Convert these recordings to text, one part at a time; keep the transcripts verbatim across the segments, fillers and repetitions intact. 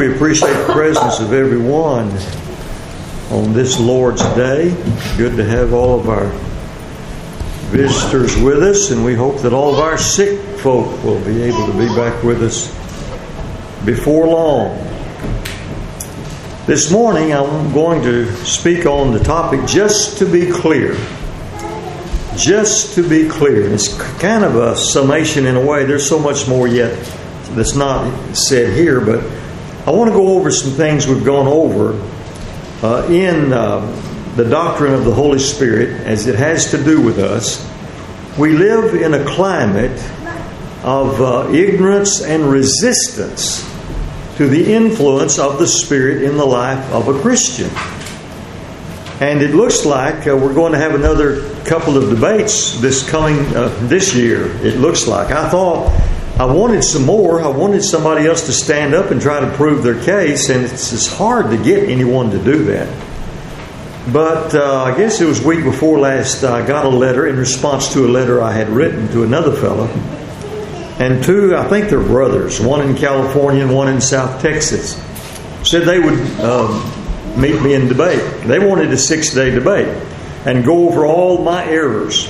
we appreciate the presence of everyone on this Lord's Day. Good to have all of our visitors with us, and we hope that all of our sick folk will be able to be back with us before long. This morning I'm going to speak on the topic, just to be clear. Just to be clear. It's kind of a summation in a way. There's so much more yet that's not said here, but I want to go over some things we've gone over uh, in uh, the doctrine of the Holy Spirit as it has to do with us. We live in a climate of uh, ignorance and resistance to the influence of the Spirit in the life of a Christian. And it looks like uh, we're going to have another couple of debates this coming uh, this year. It looks like. I thought I wanted some more. I wanted somebody else to stand up and try to prove their case, and it's, it's hard to get anyone to do that. But uh, I guess it was week before last, I got a letter in response to a letter I had written to another fellow. And two, I think they're brothers, one in California and one in South Texas, said they would um, meet me in debate. They wanted a six-day debate and go over all my errors.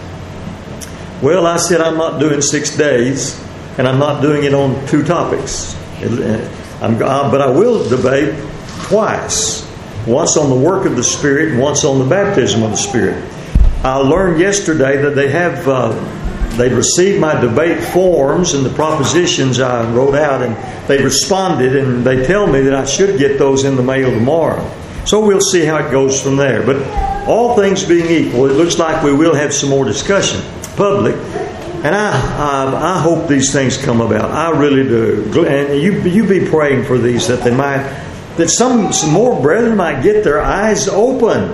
Well, I said I'm not doing six days, and I'm not doing it on two topics. I'm, uh, but I will debate twice. Once on the work of the Spirit and once on the baptism of the Spirit. I learned yesterday that they have uh, they received my debate forms and the propositions I wrote out, and they responded, and they tell me that I should get those in the mail tomorrow. So we'll see how it goes from there. But all things being equal, it looks like we will have some more discussion, public. And I, I I hope these things come about. I really do. And you you be praying for these, that they might, that some, some more brethren might get their eyes open,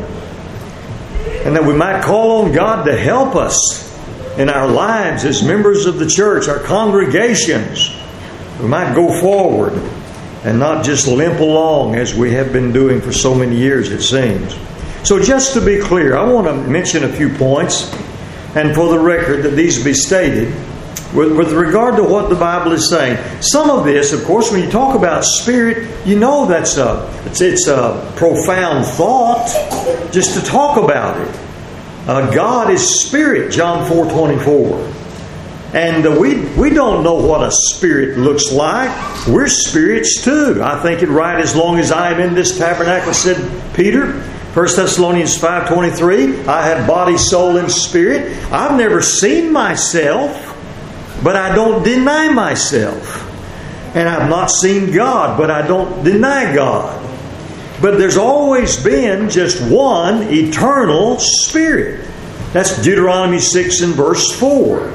and that we might call on God to help us in our lives as members of the church, our congregations. We might go forward and not just limp along as we have been doing for so many years, it seems. So just to be clear, I want to mention a few points, and for the record that these be stated with, with regard to what the Bible is saying. Some of this, of course, when you talk about Spirit, you know that's a, it's, it's a profound thought just to talk about it. Uh, God is Spirit, John four twenty-four. And uh, we we don't know what a spirit looks like. We're spirits too. I think it right, as long as I am in this tabernacle, said Peter. First Thessalonians five twenty-three, I have body, soul, and spirit. I've never seen myself, but I don't deny myself. And I've not seen God, but I don't deny God. But there's always been just one eternal Spirit. That's Deuteronomy six and verse four.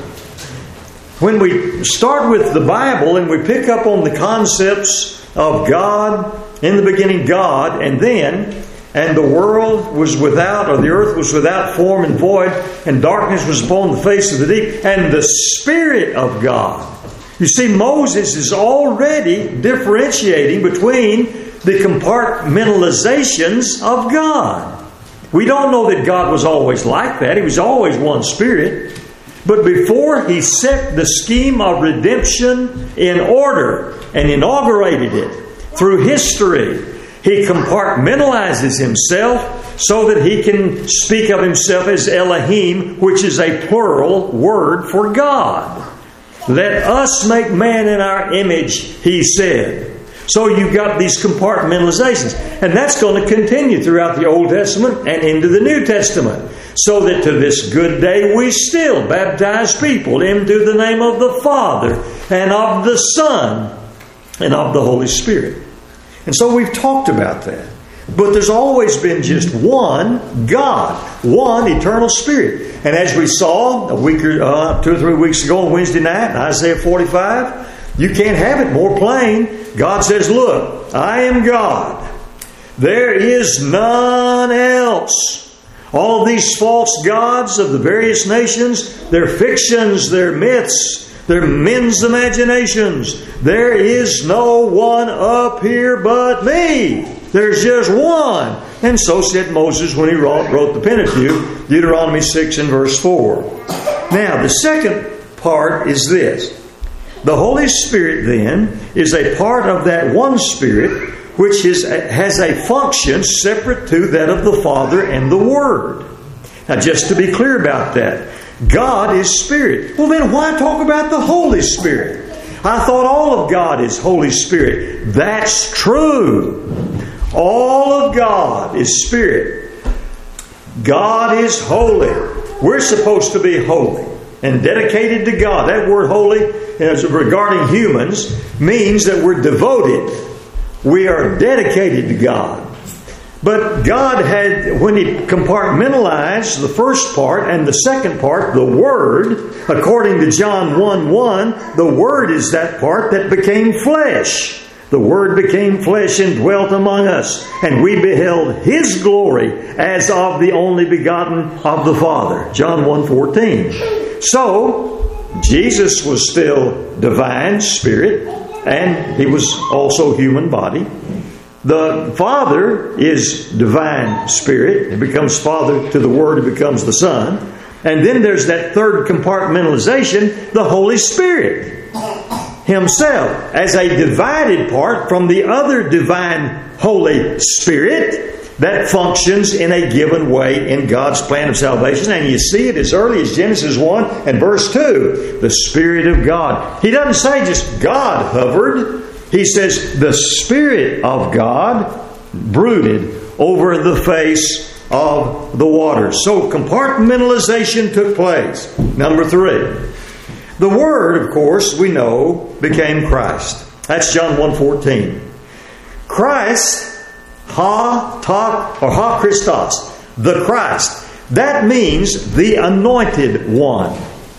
When we start with the Bible and we pick up on the concepts of God, in the beginning God, and then, and the world was without, or the earth was without form and void, and darkness was upon the face of the deep, and the Spirit of God. You see, Moses is already differentiating between the compartmentalizations of God. We don't know that God was always like that. He was always one Spirit. But before He set the scheme of redemption in order and inaugurated it through history, He compartmentalizes Himself so that He can speak of Himself as Elohim, which is a plural word for God. Let us make man in our image, He said. So you've got these compartmentalizations. And that's going to continue throughout the Old Testament and into the New Testament. So that to this good day we still baptize people into the name of the Father and of the Son and of the Holy Spirit. And so we've talked about that. But there's always been just one God, one eternal Spirit. And as we saw a week or uh, two or three weeks ago on Wednesday night in Isaiah forty-five, you can't have it more plain. God says, look, I am God. There is none else. All of these false gods of the various nations, they're fictions, they're myths, they're men's imaginations. There is no one up here but me. There's just one. And so said Moses when he wrote, wrote the Pentateuch, Deuteronomy six and verse four. Now, the second part is this. The Holy Spirit then is a part of that one Spirit which is, has a function separate to that of the Father and the Word. Now, just to be clear about that, God is Spirit. Well, then why talk about the Holy Spirit? I thought all of God is Holy Spirit. That's true. All of God is Spirit. God is holy. We're supposed to be holy and dedicated to God. That word holy, as regarding humans, means that we're devoted. We are dedicated to God. But God had, when He compartmentalized the first part and the second part, the Word, according to John one one, the Word is that part that became flesh. The Word became flesh and dwelt among us, and we beheld His glory as of the only begotten of the Father. John one fourteen. So, Jesus was still divine spirit, and He was also human body. The Father is divine spirit. It becomes Father to the Word. It becomes the Son. And then there's that third compartmentalization, the Holy Spirit Himself, as a divided part from the other divine Holy Spirit that functions in a given way in God's plan of salvation. And you see it as early as Genesis one and verse two. The Spirit of God. He doesn't say just God hovered. He says the Spirit of God brooded over the face of the waters. So compartmentalization took place. Number three. The Word, of course, we know, became Christ. That's John one fourteen. Christ, Ha, Ta, or Ha Christos, the Christ. That means the Anointed One.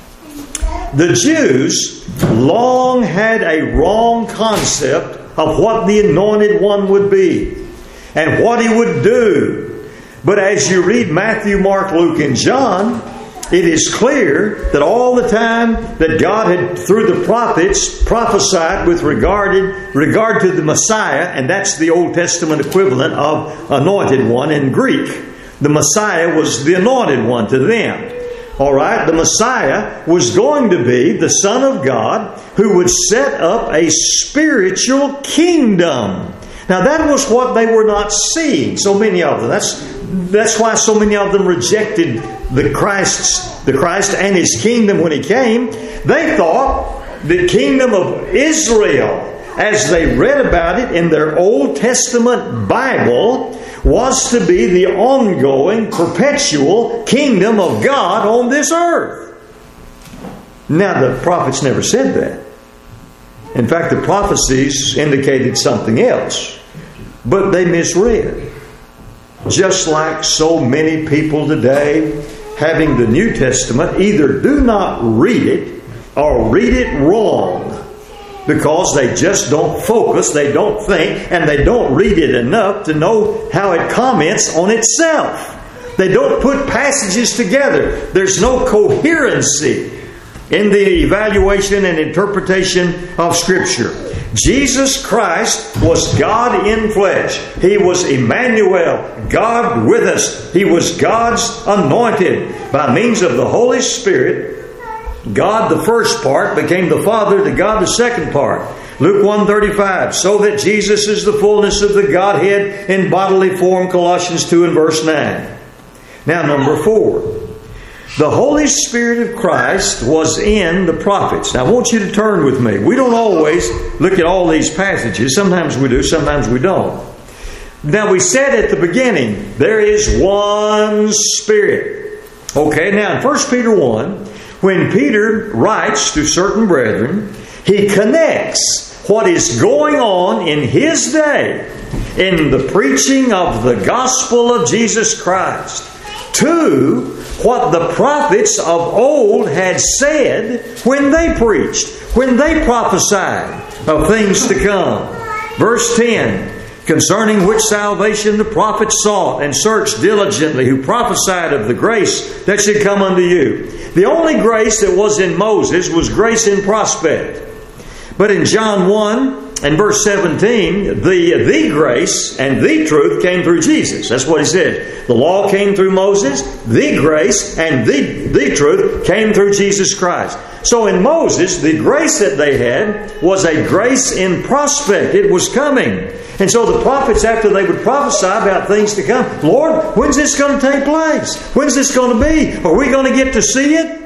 The Jews long had a wrong concept of what the Anointed One would be and what He would do. But as you read Matthew, Mark, Luke, and John, it is clear that all the time that God had, through the prophets, prophesied with regarded, regard to the Messiah, and that's the Old Testament equivalent of Anointed One in Greek. The Messiah was the Anointed One to them. All right, the Messiah was going to be the Son of God who would set up a spiritual kingdom. Now that was what they were not seeing, so many of them. That's that's why so many of them rejected the Christ's, the Christ and His kingdom when He came. They thought the kingdom of Israel, as they read about it in their Old Testament Bible, was to be the ongoing, perpetual kingdom of God on this earth. Now, the prophets never said that. In fact, the prophecies indicated something else. But they misread. Just like so many people today, having the New Testament, either do not read it or read it wrong. Because they just don't focus, they don't think, and they don't read it enough to know how it comments on itself. They don't put passages together. There's no coherency in the evaluation and interpretation of Scripture. Jesus Christ was God in flesh. He was Emmanuel, God with us. He was God's anointed. By means of the Holy Spirit, God, the first part, became the Father to God, the second part. Luke one thirty-five, so that Jesus is the fullness of the Godhead in bodily form, Colossians two and verse nine. Now, number four. The Holy Spirit of Christ was in the prophets. Now, I want you to turn with me. We don't always look at all these passages. Sometimes we do, sometimes we don't. Now, we said at the beginning, there is one Spirit. Okay, now in First Peter one, when Peter writes to certain brethren, he connects what is going on in his day in the preaching of the gospel of Jesus Christ to what the prophets of old had said when they preached, when they prophesied of things to come. Verse ten, concerning which salvation the prophets sought and searched diligently, who prophesied of the grace that should come unto you. The only grace that was in Moses was grace in prospect. But in John one, in verse seventeen, the, the grace and the truth came through Jesus. That's what he said. The law came through Moses. The grace and the, the truth came through Jesus Christ. So in Moses, the grace that they had was a grace in prospect. It was coming. And so the prophets, after they would prophesy about things to come, Lord, when's this going to take place? When's this going to be? Are we going to get to see it?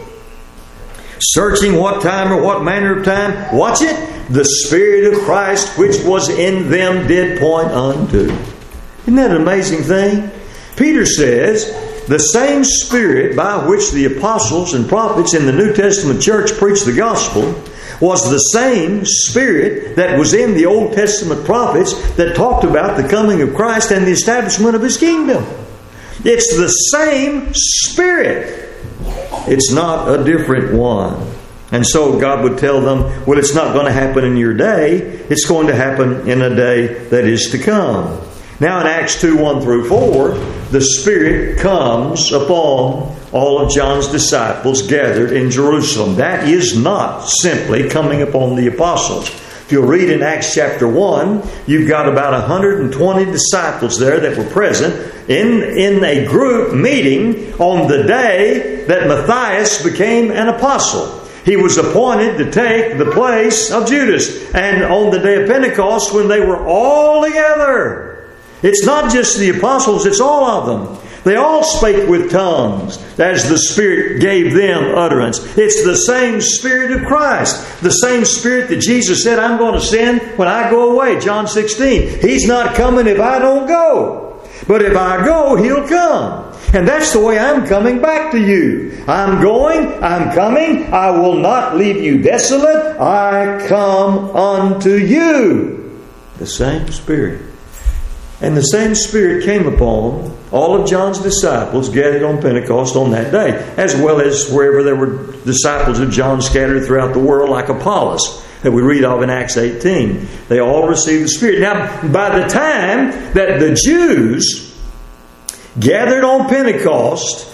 Searching what time or what manner of time. Watch it. The Spirit of Christ which was in them did point unto. Isn't that an amazing thing? Peter says, the same Spirit by which the apostles and prophets in the New Testament church preached the gospel was the same Spirit that was in the Old Testament prophets that talked about the coming of Christ and the establishment of His kingdom. It's the same Spirit. It's not a different one. And so God would tell them, well, it's not going to happen in your day. It's going to happen in a day that is to come. Now in Acts two, one through four, the Spirit comes upon all of John's disciples gathered in Jerusalem. That is not simply coming upon the apostles. If you'll read in Acts chapter one, you've got about one hundred twenty disciples there that were present in, in a group meeting on the day that Matthias became an apostle. He was appointed to take the place of Judas. And on the day of Pentecost, when they were all together, it's not just the apostles, it's all of them. They all spake with tongues as the Spirit gave them utterance. It's the same Spirit of Christ. The same Spirit that Jesus said, I'm going to send when I go away. John sixteen. He's not coming if I don't go. But if I go, He'll come. And that's the way I'm coming back to you. I'm going, I'm coming. I will not leave you desolate. I come unto you. The same Spirit. And the same Spirit came upon all of John's disciples gathered on Pentecost on that day, as well as wherever there were disciples of John scattered throughout the world, like Apollos, that we read of in Acts eighteen. They all received the Spirit. Now, by the time that the Jews gathered on Pentecost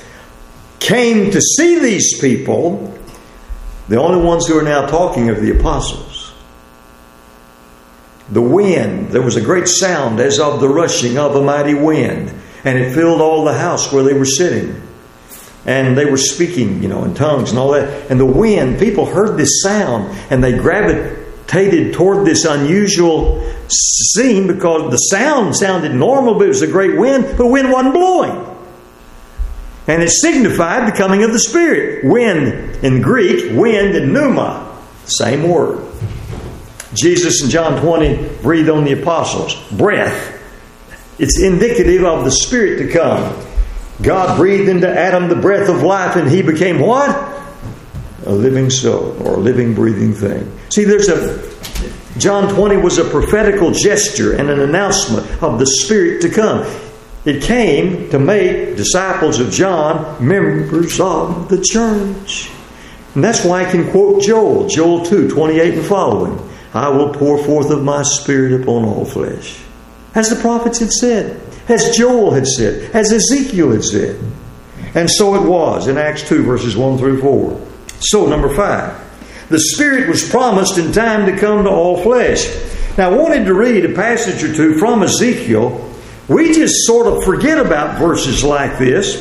came to see these people, the only ones who are now talking are the apostles. The wind, there was a great sound as of the rushing of a mighty wind, and it filled all the house where they were sitting. And they were speaking, you know, in tongues and all that. And the wind, people heard this sound, and they gravitated toward this unusual scene because the sound sounded normal, but it was a great wind, but the wind wasn't blowing. And it signified the coming of the Spirit. Wind in Greek, wind in pneuma, same word. Jesus in John twenty breathed on the apostles. Breath. It's indicative of the Spirit to come. God breathed into Adam the breath of life, and he became what? A living soul, or a living, breathing thing. See, there's a... John twenty was a prophetical gesture and an announcement of the Spirit to come. It came to make disciples of John members of the church. And that's why I can quote Joel, Joel two, twenty-eight and following. I will pour forth of my Spirit upon all flesh. As the prophets had said, as Joel had said, as Ezekiel had said. And so it was in Acts two, verses one through four. So, number five. The Spirit was promised in time to come to all flesh. Now, I wanted to read a passage or two from Ezekiel. We just sort of forget about verses like this.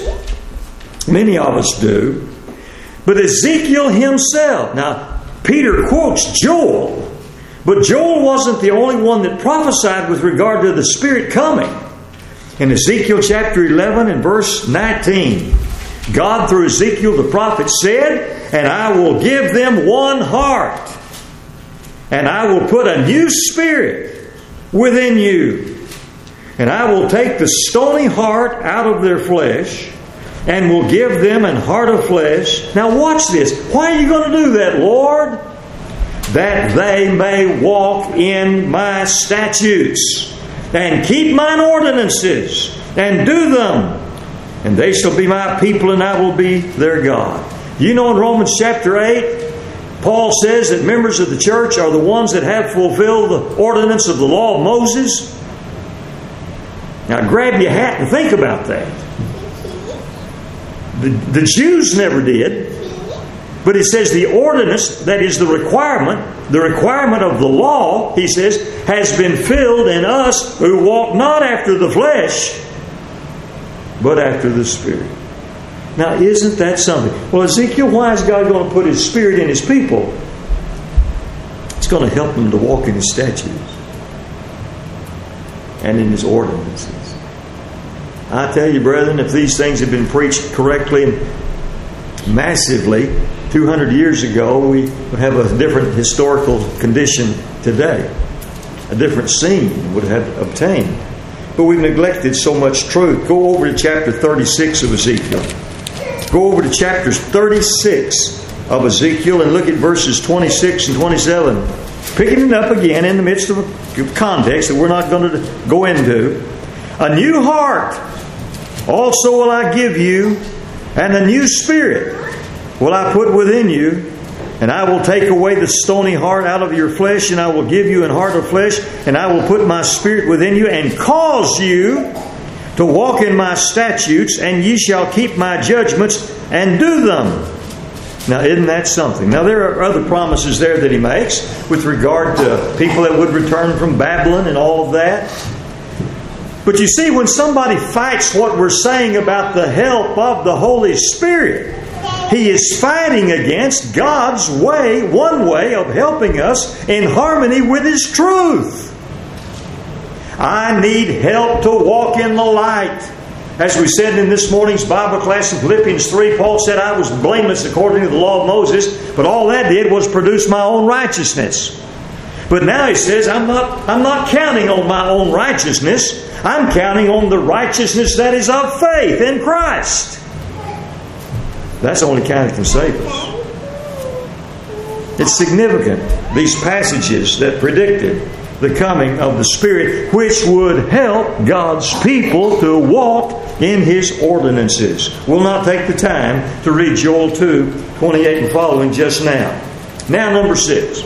Many of us do. But Ezekiel himself, now, Peter quotes Joel, but Joel wasn't the only one that prophesied with regard to the Spirit coming. In Ezekiel chapter eleven and verse nineteen, God through Ezekiel the prophet said, and I will give them one heart, and I will put a new spirit within you, and I will take the stony heart out of their flesh, and will give them an heart of flesh. Now watch this. Why are you going to do that, Lord? That they may walk in my statutes, and keep mine ordinances, and do them. And they shall be my people, and I will be their God. You know, in Romans chapter eight, Paul says that members of the church are the ones that have fulfilled the ordinance of the law of Moses. Now grab your hat and think about that. The, the Jews never did. But it says the ordinance, that is the requirement, the requirement of the law, he says, has been filled in us who walk not after the flesh, but after the Spirit. Now, isn't that something? Well, Ezekiel, why is God going to put His Spirit in His people? It's going to help them to walk in His statutes and in His ordinances. I tell you, brethren, if these things had been preached correctly and massively two hundred years ago, we would have a different historical condition today. A different scene would have obtained. But we've neglected so much truth. Go over to chapter thirty-six of Ezekiel. Go over to chapter thirty-six of Ezekiel and look at verses twenty-six and twenty-seven. Picking it up again in the midst of a context that we're not going to go into. A new heart also will I give you, and a new spirit will I put within you, and I will take away the stony heart out of your flesh, and I will give you an heart of flesh, and I will put my spirit within you, and cause you to walk in my statutes, and ye shall keep my judgments and do them. Now, isn't that something? Now, there are other promises there that He makes with regard to people that would return from Babylon and all of that. But you see, when somebody fights what we're saying about the help of the Holy Spirit, he is fighting against God's way, one way of helping us in harmony with His truth. I need help to walk in the light. As we said in this morning's Bible class in Philippians three, Paul said, I was blameless according to the law of Moses, but all that did was produce my own righteousness. But now he says, I'm not, I'm not counting on my own righteousness. I'm counting on the righteousness that is of faith in Christ. That's the only kind that can save us. It's significant, these passages that predicted the coming of the Spirit, which would help God's people to walk in His ordinances. We'll not take the time to read Joel two, twenty-eight and following just now. Now, number six.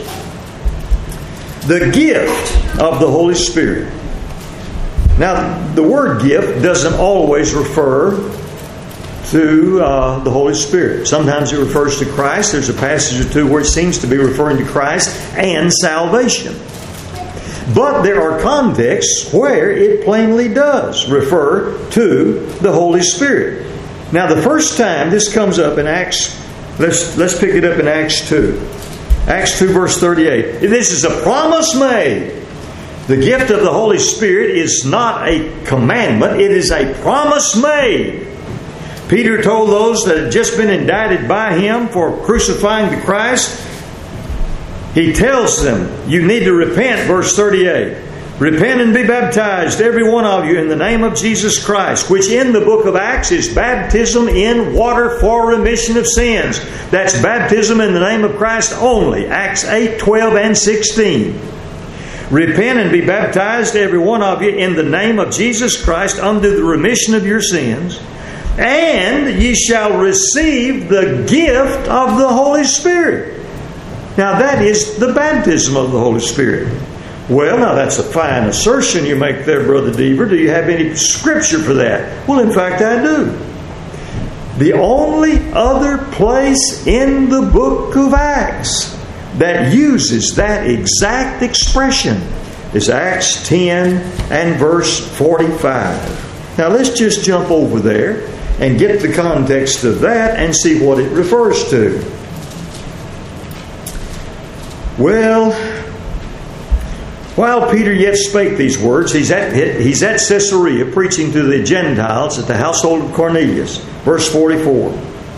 The gift of the Holy Spirit. Now, the word gift doesn't always refer to uh, the Holy Spirit. Sometimes it refers to Christ. There's a passage or two where it seems to be referring to Christ and salvation. But there are contexts where it plainly does refer to the Holy Spirit. Now, the first time this comes up in Acts, let's, let's pick it up in Acts two. Acts two verse thirty-eight. This is a promise made. The gift of the Holy Spirit is not a commandment. It is a promise made. Peter told those that had just been indicted by him for crucifying the Christ, he tells them, you need to repent, verse thirty-eight. Repent and be baptized, every one of you, in the name of Jesus Christ, which in the book of Acts is baptism in water for remission of sins. That's baptism in the name of Christ only. Acts eight, twelve, and sixteen. Repent and be baptized, every one of you, in the name of Jesus Christ unto the remission of your sins, and ye shall receive the gift of the Holy Spirit. Now that is the baptism of the Holy Spirit. Well, now that's a fine assertion you make there, Brother Deaver. Do you have any scripture for that? Well, in fact, I do. The only other place in the book of Acts that uses that exact expression is Acts ten and verse forty-five. Now let's just jump over there and get the context of that and see what it refers to. Well, while Peter yet spake these words, he's at, he's at Caesarea preaching to the Gentiles at the household of Cornelius. Verse forty-four.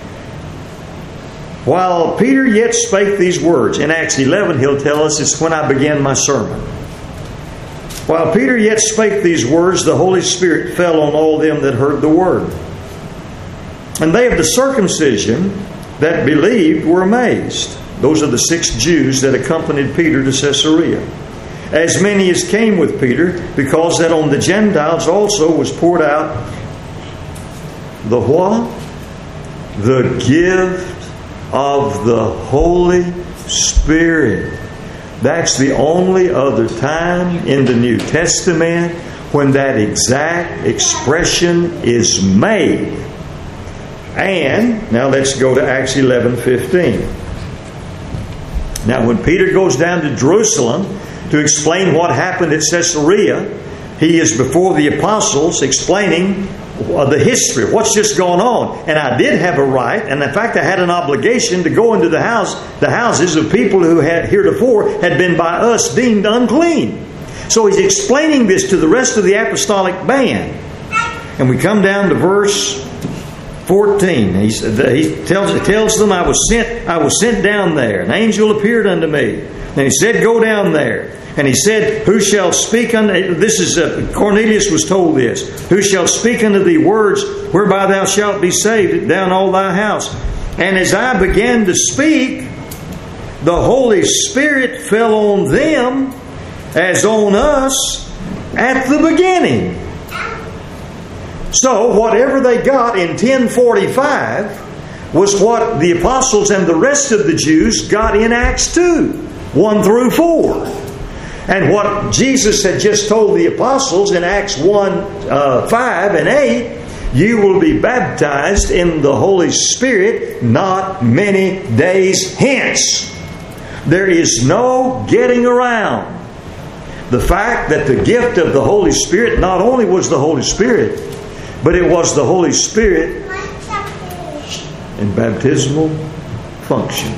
While Peter yet spake these words, in Acts eleven he'll tell us it's when I began my sermon. While Peter yet spake these words, the Holy Spirit fell on all them that heard the word. And they of the circumcision that believed were amazed. Those are the six Jews that accompanied Peter to Caesarea. As many as came with Peter, because that on the Gentiles also was poured out the what? The gift of the Holy Spirit. That's the only other time in the New Testament when that exact expression is made. And now let's go to Acts eleven fifteen. Now when Peter goes down to Jerusalem to explain what happened at Caesarea, he is before the apostles explaining the history of what's just gone on. And I did have a right, and in fact I had an obligation to go into the house, the houses of people who had heretofore had been by us deemed unclean. So he's explaining this to the rest of the apostolic band. And we come down to verse fourteen. He, he tells, tells them, I was sent, I was sent down there. An angel appeared unto me. And he said, go down there. And he said, who shall speak unto... This is... Uh, Cornelius was told this. Who shall speak unto thee words whereby thou shalt be saved down all thy house? And as I began to speak, the Holy Spirit fell on them as on us at the beginning. So whatever they got in ten forty-five was what the apostles and the rest of the Jews got in Acts two, one through four. And what Jesus had just told the apostles in Acts one, uh, five and eight, you will be baptized in the Holy Spirit not many days hence. There is no getting around the fact that the gift of the Holy Spirit not only was the Holy Spirit, but it was the Holy Spirit in baptismal function.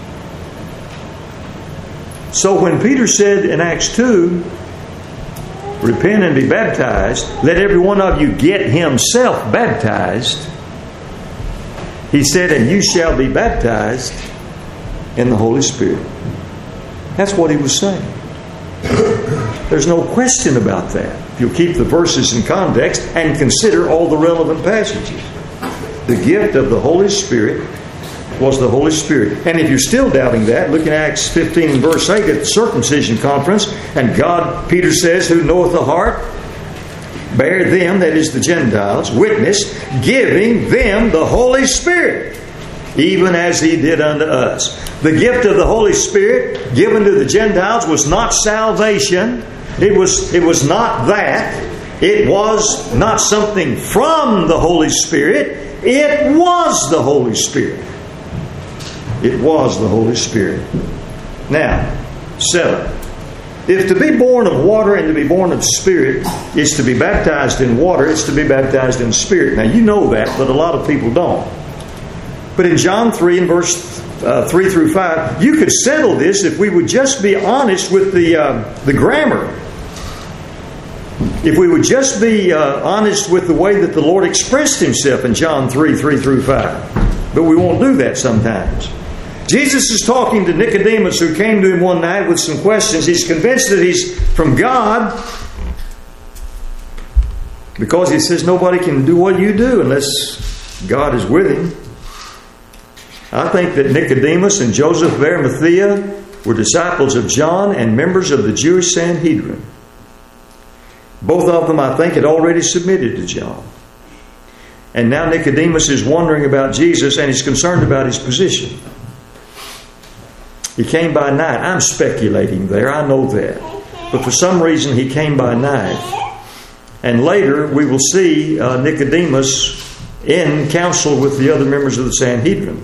So when Peter said in Acts two, repent and be baptized, let every one of you get himself baptized, he said, and you shall be baptized in the Holy Spirit. That's what he was saying. There's no question about that. If you'll keep the verses in context and consider all the relevant passages. The gift of the Holy Spirit was the Holy Spirit. And if you're still doubting that, look at Acts fifteen and verse eight at the circumcision conference. And God, Peter says, who knoweth the heart, bear them, that is the Gentiles, witness, giving them the Holy Spirit, even as he did unto us. The gift of the Holy Spirit given to the Gentiles was not salvation. It was, it was not that. It was not something from the Holy Spirit. It was the Holy Spirit. It was the Holy Spirit. Now, seven. If to be born of water and to be born of Spirit is to be baptized in water, it's to be baptized in Spirit. Now, you know that, but a lot of people don't. But in John three and verse uh, three through five, you could settle this if we would just be honest with the uh, the grammar. If we would just be uh, honest with the way that the Lord expressed Himself in John three, three through five. But we won't do that sometimes. Jesus is talking to Nicodemus, who came to Him one night with some questions. He's convinced that he's from God, because He says nobody can do what you do unless God is with him. I think that Nicodemus and Joseph of Arimathea were disciples of John and members of the Jewish Sanhedrin. Both of them, I think, had already submitted to John. And now Nicodemus is wondering about Jesus, and he's concerned about his position. He came by night. I'm speculating there, I know that. But for some reason he came by night. And later we will see uh, Nicodemus in council with the other members of the Sanhedrin.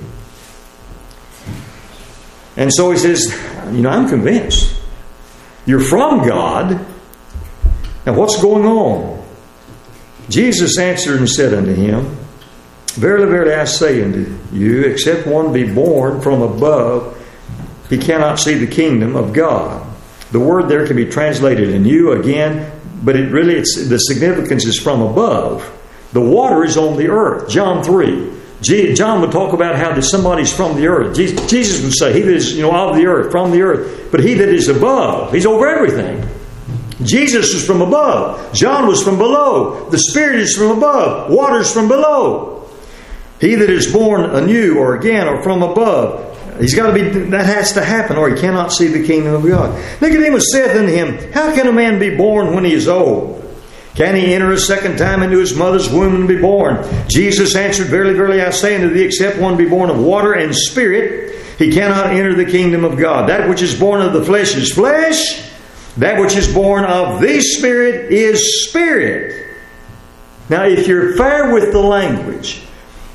And so he says, you know, I'm convinced. You're from God. Now what's going on? Jesus answered and said unto him, Verily, verily, I say unto you, except one be born from above, he cannot see the kingdom of God. The word there can be translated in you again, but it really, it's, the significance is from above. The water is on the earth. John three. John would talk about how that somebody's from the earth. Jesus would say, he that is, you know, of the earth, from the earth. But he that is above, he's over everything. Jesus is from above. John was from below. The Spirit is from above. Water's from below. He that is born anew or again or from above, he's got to be, that has to happen, or he cannot see the kingdom of God. Nicodemus saith unto him, How can a man be born when he is old? Can he enter a second time into his mother's womb and be born? Jesus answered, Verily, verily, I say unto thee, except one be born of water and Spirit, he cannot enter the kingdom of God. That which is born of the flesh is flesh. That which is born of the Spirit is spirit. Now, if you're fair with the language,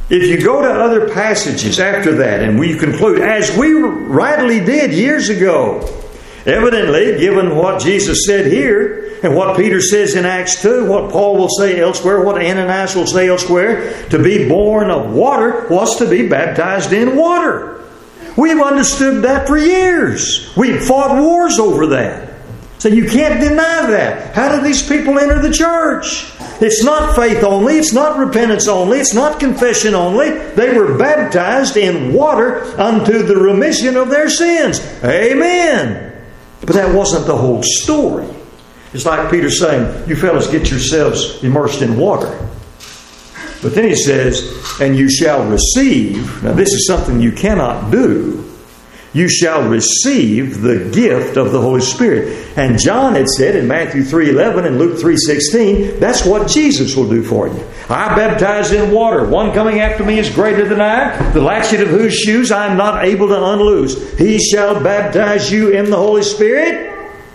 If you go to other passages after that, and we conclude, as we rightly did years ago, evidently, given what Jesus said here, and what Peter says in Acts two, what Paul will say elsewhere, what Ananias will say elsewhere, to be born of water was to be baptized in water. We've understood that for years. We've fought wars over that. So you can't deny that. How did these people enter the church? It's not faith only. It's not repentance only. It's not confession only. They were baptized in water unto the remission of their sins. Amen. But that wasn't the whole story. It's like Peter saying, you fellas get yourselves immersed in water. But then he says, and you shall receive. Now this is something you cannot do. You shall receive the gift of the Holy Spirit. And John had said in Matthew three eleven and Luke three sixteen, that's what Jesus will do for you. I baptize in water. One coming after me is greater than I, the latchet of whose shoes I am not able to unloose. He shall baptize you in the Holy Spirit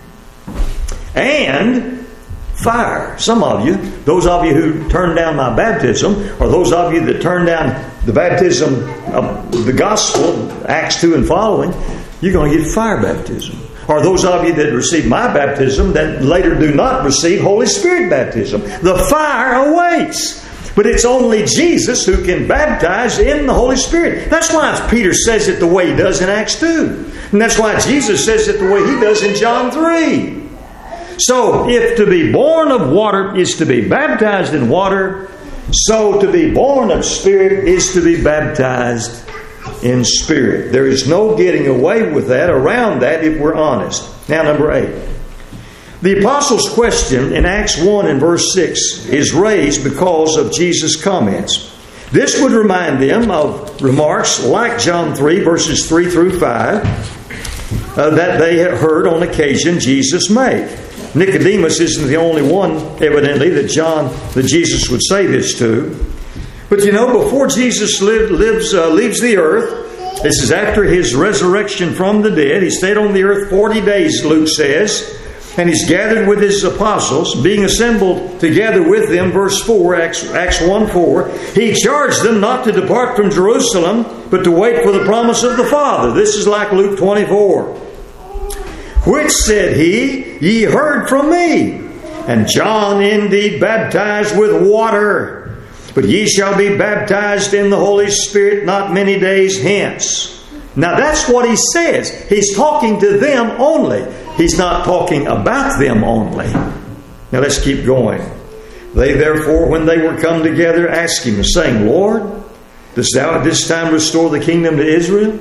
and fire. Some of you, those of you who turned down my baptism, or those of you that turned down the baptism of the gospel, Acts two and following, you're going to get fire baptism. Or those of you that receive my baptism that later do not receive Holy Spirit baptism. The fire awaits. But it's only Jesus who can baptize in the Holy Spirit. That's why Peter says it the way he does in Acts two. And that's why Jesus says it the way he does in John three. So, if to be born of water is to be baptized in water, so to be born of Spirit is to be baptized in Spirit. There is no getting away with that, around that, if we're honest. Now, number eight. The apostles' question in Acts one and verse six is raised because of Jesus' comments. This would remind them of remarks like John three, verses three through five, uh, that they had heard on occasion Jesus make. Nicodemus isn't the only one, evidently, that John, that Jesus would say this to. But you know, before Jesus lived, lives, uh, leaves the earth, this is after His resurrection from the dead. He stayed on the earth forty days, Luke says. And He's gathered with His apostles, being assembled together with them, verse four, Acts, Acts one four. He charged them not to depart from Jerusalem, but to wait for the promise of the Father. This is like Luke twenty-four. Which, said He, ye heard from me. And John indeed baptized with water, but ye shall be baptized in the Holy Spirit not many days hence. Now that's what He says. He's talking to them only. He's not talking about them only. Now let's keep going. They therefore, when they were come together, asked Him, saying, Lord, dost thou at this time restore the kingdom to Israel?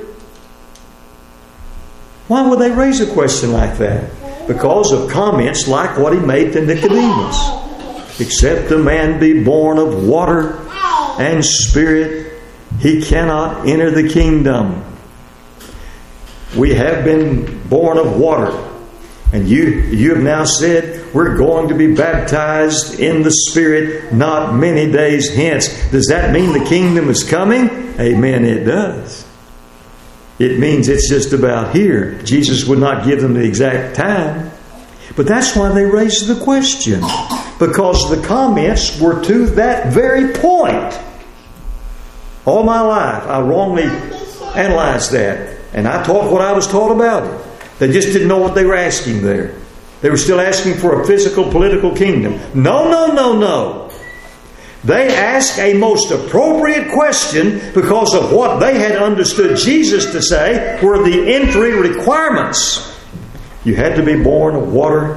Why would they raise a question like that? Because of comments like what He made to Nicodemus. Except a man be born of water and Spirit, he cannot enter the kingdom. We have been born of water. And you, you have now said we're going to be baptized in the Spirit not many days hence. Does that mean the kingdom is coming? Amen, it does. It means it's just about here. Jesus would not give them the exact time. But that's why they raised the question. Because the comments were to that very point. All my life, I wrongly analyzed that. And I taught what I was taught about it. They just didn't know what they were asking there. They were still asking for a physical, political kingdom. No, no, no, no. They asked a most appropriate question because of what they had understood Jesus to say were the entry requirements. You had to be born of water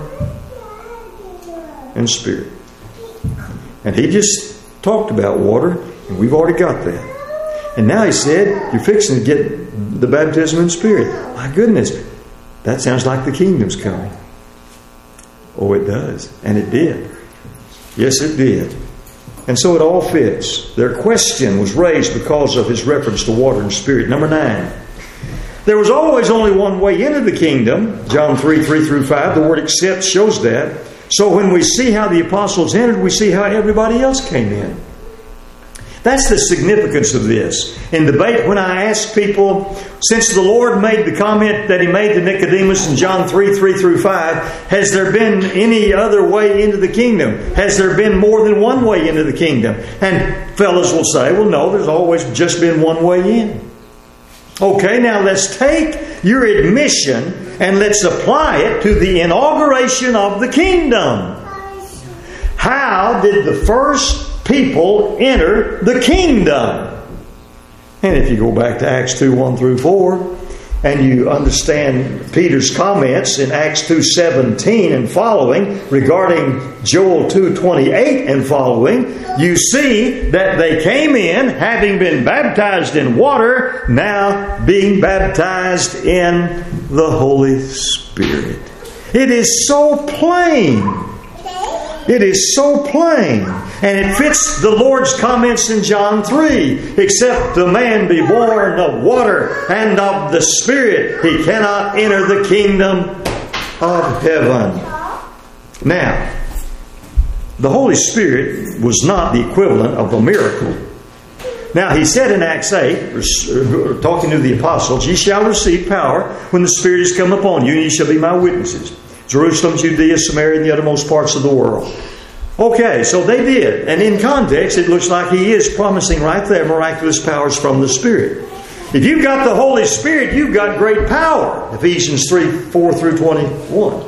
and Spirit. And He just talked about water, and we've already got that. And now He said, you're fixing to get the baptism in Spirit. My goodness, that sounds like the kingdom's coming. Oh, it does. And it did. Yes, it did. And so it all fits. Their question was raised because of His reference to water and Spirit. Number nine. There was always only one way into the kingdom. John three, three through five. The word accept shows that. So when we see how the apostles entered, we see how everybody else came in. That's the significance of this. In debate, when I ask people, since the Lord made the comment that He made to Nicodemus in John three, three through five, has there been any other way into the kingdom? Has there been more than one way into the kingdom? And fellas will say, well, no, there's always just been one way in. Okay, now let's take your admission and let's apply it to the inauguration of the kingdom. How did the first people enter the kingdom? And if you go back to Acts two, one through four, and you understand Peter's comments in Acts two, seventeen and following regarding Joel two, twenty-eight and following, you see that they came in having been baptized in water, now being baptized in the Holy Spirit. It is so plain. It is so plain. And it fits the Lord's comments in John three. Except the man be born of water and of the Spirit, he cannot enter the kingdom of heaven. Now, the Holy Spirit was not the equivalent of a miracle. Now, He said in Acts eight, talking to the apostles, ye shall receive power when the Spirit is come upon you, and ye shall be my witnesses. Jerusalem, Judea, Samaria, and the uttermost parts of the world. Okay, so they did. And in context, it looks like He is promising right there miraculous powers from the Spirit. If you've got the Holy Spirit, you've got great power. Ephesians three, four through twenty-one.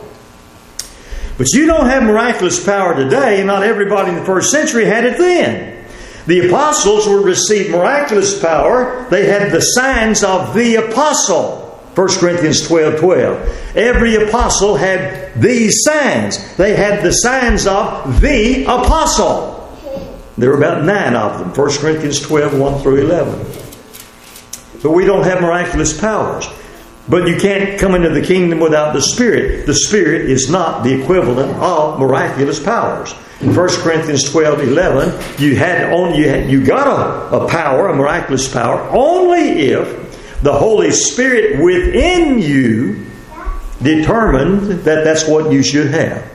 But you don't have miraculous power today, and not everybody in the first century had it then. The apostles were received miraculous power. They had the signs of the apostle. First Corinthians twelve, twelve. Every apostle had these signs. They had the signs of the apostle. There were about nine of them. First Corinthians twelve, one through eleven. But we don't have miraculous powers. But you can't come into the kingdom without the Spirit. The Spirit is not the equivalent of miraculous powers. In First Corinthians twelve, eleven, you had only you, had, you got a, a power, a miraculous power, only if the Holy Spirit within you determined that that's what you should have.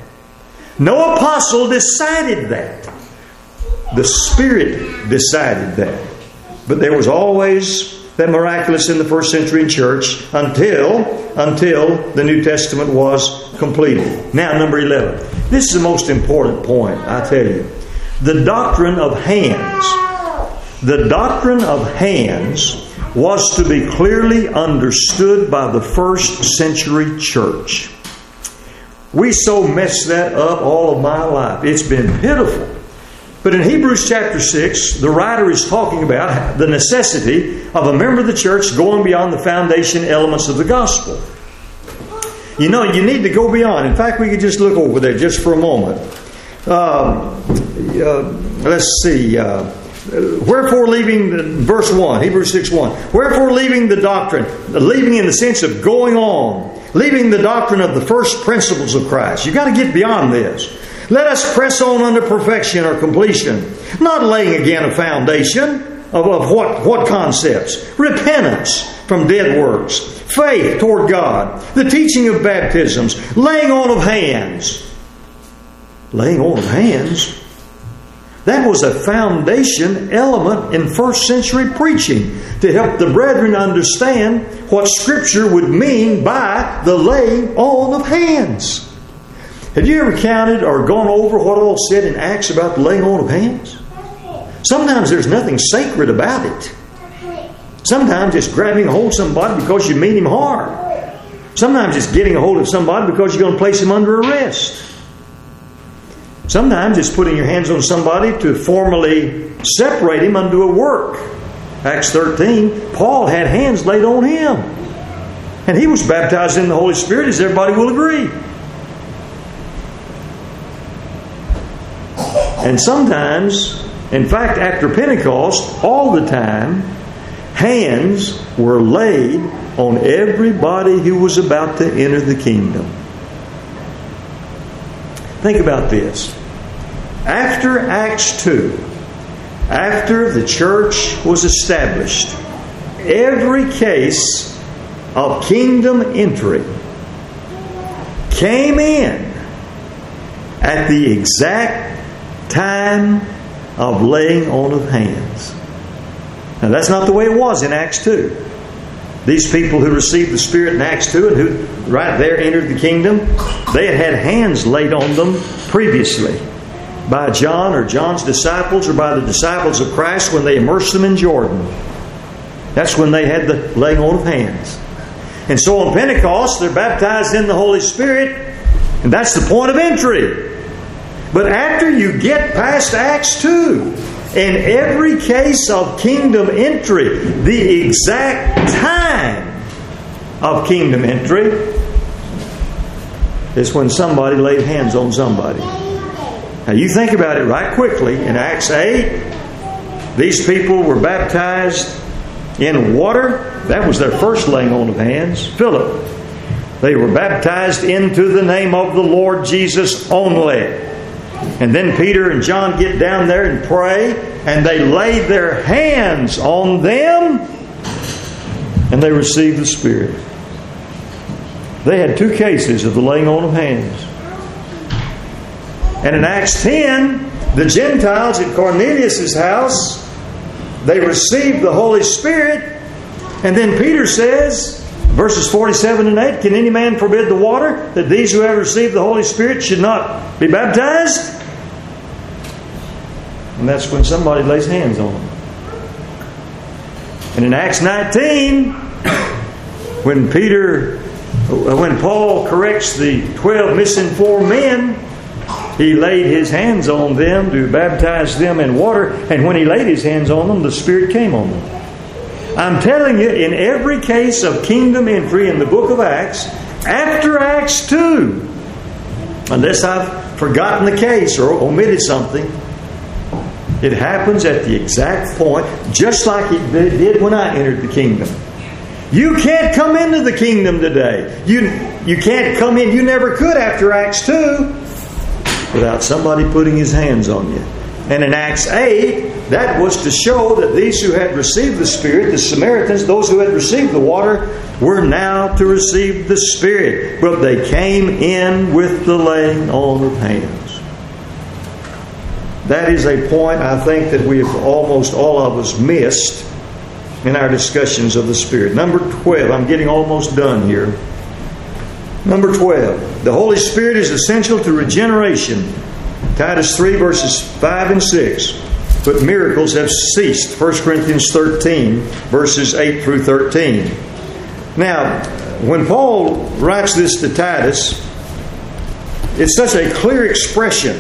No apostle decided that. The Spirit decided that. But there was always that miraculous in the first century church until, until the New Testament was completed. Now, number eleven. This is the most important point, I tell you. The doctrine of hands. The doctrine of hands was to be clearly understood by the first century church. We so messed that up all of my life. It's been pitiful. But in Hebrews chapter six, the writer is talking about the necessity of a member of the church going beyond the foundation elements of the gospel. You know, you need to go beyond. In fact, we could just look over there just for a moment. Um, uh, let's see. Uh, Wherefore leaving, the, verse one, Hebrews six, one. Wherefore leaving the doctrine, leaving in the sense of going on, leaving the doctrine of the first principles of Christ. You've got to get beyond this. Let us press on unto perfection or completion, not laying again a foundation of, of what, what concepts? Repentance from dead works, faith toward God, the teaching of baptisms, laying on of hands. Laying on of hands? That was a foundation element in first century preaching to help the brethren understand what Scripture would mean by the laying on of hands. Have you ever counted or gone over what all said in Acts about the laying on of hands? Sometimes there's nothing sacred about it. Sometimes it's grabbing a hold of somebody because you mean him harm. Sometimes it's getting a hold of somebody because you're going to place him under arrest. Sometimes it's putting your hands on somebody to formally separate him unto a work. Acts thirteen, Paul had hands laid on him. And he was baptized in the Holy Spirit, as everybody will agree. And sometimes, in fact, after Pentecost, all the time, hands were laid on everybody who was about to enter the kingdom. Think about this. After Acts two, after the church was established, every case of kingdom entry came in at the exact time of laying on of hands. Now that's not the way it was in Acts two. These people who received the Spirit in Acts two and who right there entered the kingdom, they had had hands laid on them previously by John or John's disciples or by the disciples of Christ when they immersed them in Jordan. That's when they had the laying on of hands. And so on Pentecost, they're baptized in the Holy Spirit, and that's the point of entry. But after you get past Acts two, in every case of kingdom entry, the exact time of kingdom entry is when somebody laid hands on somebody. Now you think about it right quickly. In Acts eight, these people were baptized in water. That was their first laying on of hands. Philip. They were baptized into the name of the Lord Jesus only. And then Peter and John get down there and pray, and they laid their hands on them, and they received the Spirit. They had two cases of the laying on of hands. And in Acts ten, the Gentiles at Cornelius' house, they received the Holy Spirit. And then Peter says, verses forty-seven and eight, can any man forbid the water, that these who have received the Holy Spirit should not be baptized? And that's when somebody lays hands on them. And in Acts nineteen, when Peter, when Paul corrects the twelve misinformed men, he laid his hands on them to baptize them in water. And when he laid his hands on them, the Spirit came on them. I'm telling you, in every case of kingdom entry in the book of Acts, after Acts two, unless I've forgotten the case or omitted something, it happens at the exact point, just like it did when I entered the kingdom. You can't come into the kingdom today. You, you can't come in, you never could after Acts two, without somebody putting his hands on you. And in Acts eight, that was to show that these who had received the Spirit, the Samaritans, those who had received the water, were now to receive the Spirit. But they came in with the laying on of hands. That is a point I think that we have almost all of us missed in our discussions of the Spirit. Number twelve. I'm getting almost done here. Number twelve. The Holy Spirit is essential to regeneration. Titus three verses five and six. But miracles have ceased. First Corinthians thirteen verses eight through thirteen. Now, when Paul writes this to Titus, it's such a clear expression.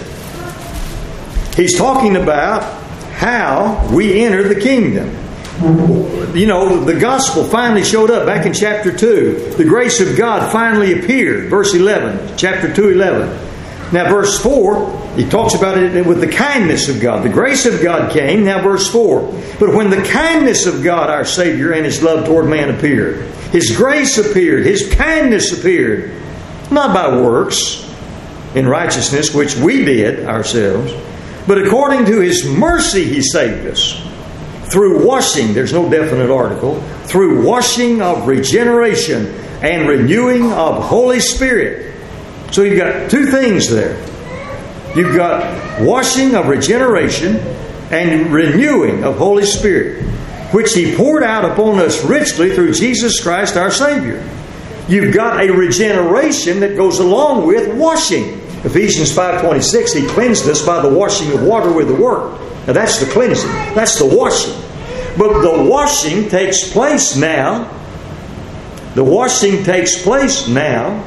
He's talking about how we enter the kingdom. You know, the gospel finally showed up back in chapter two. The grace of God finally appeared. Verse eleven, chapter two, eleven. Now verse four, he talks about it with the kindness of God. The grace of God came. Now verse four. But when the kindness of God, our Savior, and His love toward man appeared, His grace appeared, His kindness appeared, not by works in righteousness, which we did ourselves, but according to His mercy He saved us. Through washing, there's no definite article, through washing of regeneration and renewing of Holy Spirit. So you've got two things there. You've got washing of regeneration and renewing of Holy Spirit, which He poured out upon us richly through Jesus Christ our Savior. You've got a regeneration that goes along with washing. Ephesians five twenty-six, He cleansed us by the washing of water with the Word. Now that's the cleansing. That's the washing. But the washing takes place now. The washing takes place now.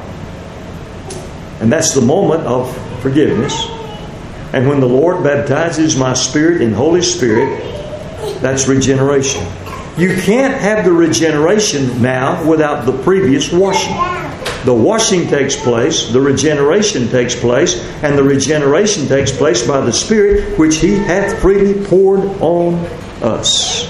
And that's the moment of forgiveness. And when the Lord baptizes my spirit in Holy Spirit, that's regeneration. You can't have the regeneration now without the previous washing. The washing takes place, the regeneration takes place, and the regeneration takes place by the Spirit which He hath freely poured on us.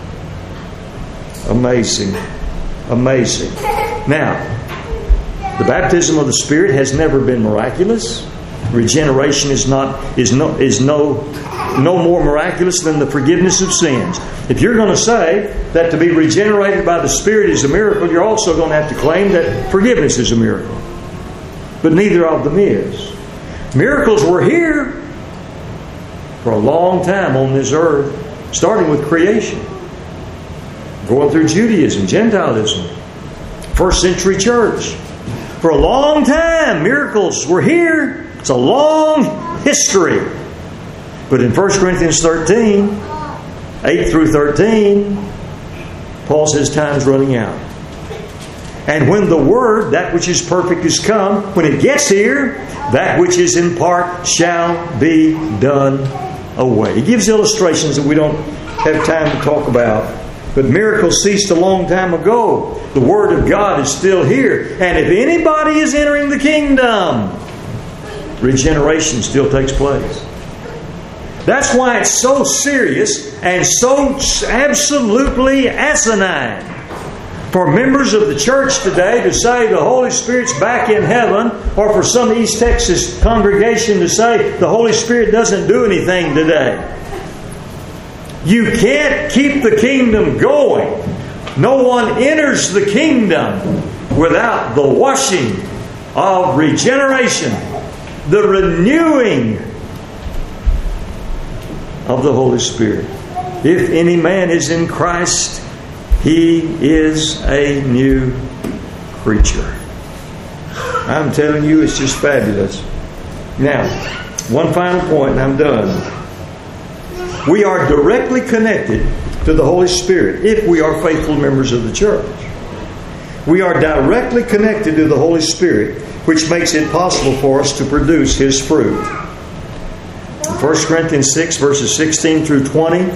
Amazing. Amazing. Now, the baptism of the Spirit has never been miraculous. Regeneration is not is no is no no more miraculous than the forgiveness of sins. If you're going to say that to be regenerated by the Spirit is a miracle, you're also going to have to claim that forgiveness is a miracle. But neither of them is. Miracles were here for a long time on this earth, starting with creation, going through Judaism, Gentilism, first century church. For a long time, miracles were here. It's a long history. But in First Corinthians thirteen, eight through thirteen, Paul says time's running out. And when the Word, that which is perfect, is come, when it gets here, that which is in part shall be done away. He gives illustrations that we don't have time to talk about. But miracles ceased a long time ago. The Word of God is still here. And if anybody is entering the kingdom, regeneration still takes place. That's why it's so serious and so absolutely asinine for members of the church today to say the Holy Spirit's back in heaven, or for some East Texas congregation to say the Holy Spirit doesn't do anything today. You can't keep the kingdom going. No one enters the kingdom without the washing of regeneration, the renewing of the Holy Spirit. If any man is in Christ, he is a new creature. I'm telling you, it's just fabulous. Now, one final point and I'm done. We are directly connected to the Holy Spirit if we are faithful members of the church. We are directly connected to the Holy Spirit, which makes it possible for us to produce His fruit. First Corinthians six, verses sixteen through twenty,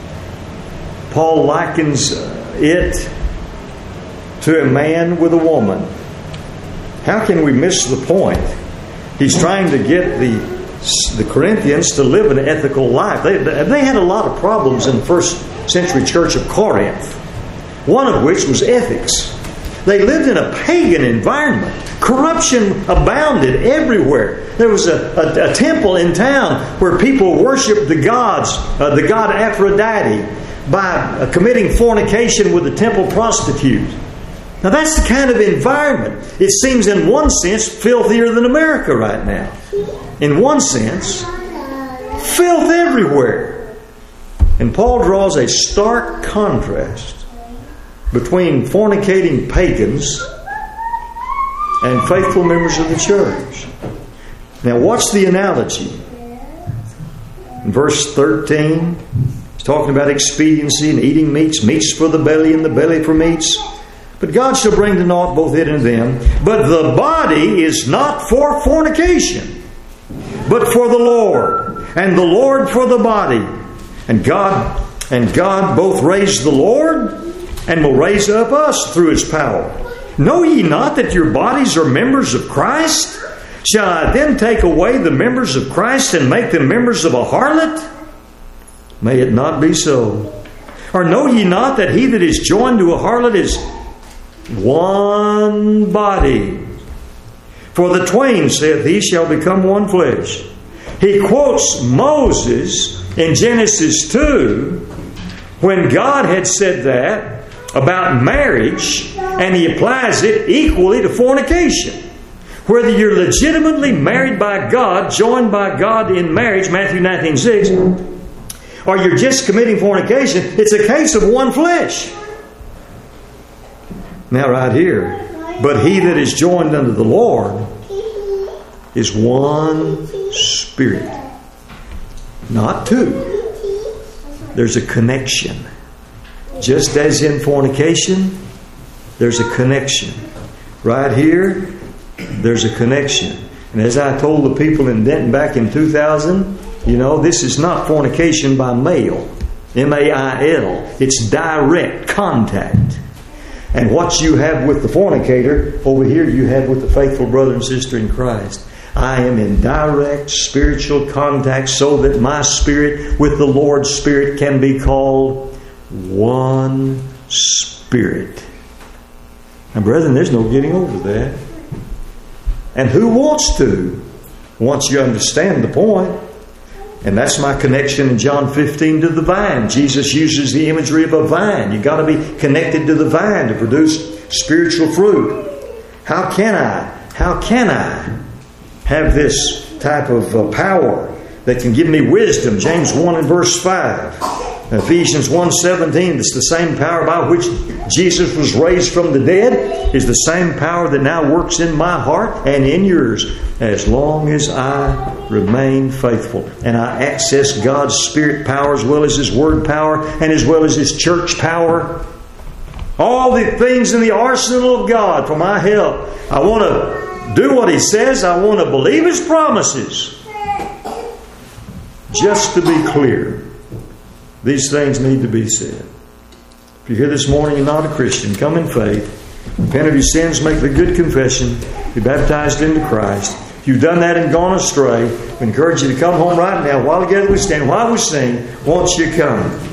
Paul likens it to a man with a woman. How can we miss the point? He's trying to get the, the Corinthians to live an ethical life. They, they had a lot of problems in the first century church of Corinth, one of which was ethics. They lived in a pagan environment. Corruption abounded everywhere. There was a, a, a temple in town where people worshipped the gods, uh, the god Aphrodite, by uh, committing fornication with a temple prostitute. Now that's the kind of environment. It seems in one sense filthier than America right now. In one sense, filth everywhere. And Paul draws a stark contrast between fornicating pagans and faithful members of the church. Now watch the analogy. In verse thirteen, he's talking about expediency and eating meats, meats for the belly and the belly for meats. But God shall bring to naught both it and them. But the body is not for fornication, but for the Lord, and the Lord for the body. And God and God both raised the Lord and will raise up us through His power. Know ye not that your bodies are members of Christ? Shall I then take away the members of Christ and make them members of a harlot? May it not be so. Or know ye not that he that is joined to a harlot is one body? For the twain, saith he, shall become one flesh. He quotes Moses in Genesis two, when God had said that about marriage, and he applies it equally to fornication. Whether you're legitimately married by God, joined by God in marriage, Matthew nineteen six, or you're just committing fornication, it's a case of one flesh. Now right here, but he that is joined unto the Lord is one spirit. Not two. There's a connection. Just as in fornication, there's a connection. Right here, there's a connection. And as I told the people in Denton back in two thousand, you know, this is not fornication by mail. M A I L. It's direct contact. And what you have with the fornicator, over here you have with the faithful brother and sister in Christ. I am in direct spiritual contact so that my spirit with the Lord's Spirit can be called one spirit. And brethren, there's no getting over that. And who wants to? Once you understand the point. And that's my connection in John fifteen to the vine. Jesus uses the imagery of a vine. You've got to be connected to the vine to produce spiritual fruit. How can I? How can I have this type of uh, power that can give me wisdom. James one and verse five. Ephesians one seventeen, it's the same power by which Jesus was raised from the dead, is the same power that now works in my heart and in yours, as long as I remain faithful and I access God's Spirit power as well as His Word power and as well as His church power. All the things in the arsenal of God for my help. I want to do what He says. I want to believe His promises. Just to be clear, these things need to be said. If you're here this morning and not a Christian, come in faith. Repent of your sins, make the good confession, be baptized into Christ. If you've done that and gone astray, we encourage you to come home right now. While together we stand, while we sing, won't you come?